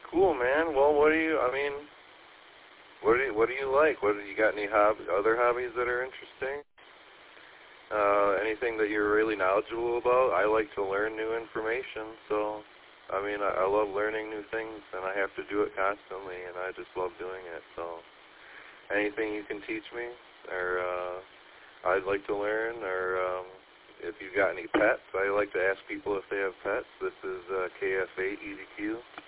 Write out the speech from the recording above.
Cool, man. Well, what do you like? What do you got? Any other hobbies that are interesting? Anything that you're really knowledgeable about? I like to learn new information, so I love learning new things, and I have to do it constantly, and I just love doing it. So, anything you can teach me, or I'd like to learn, or if you got any pets, I like to ask people if they have pets. This is KF8 EDQ.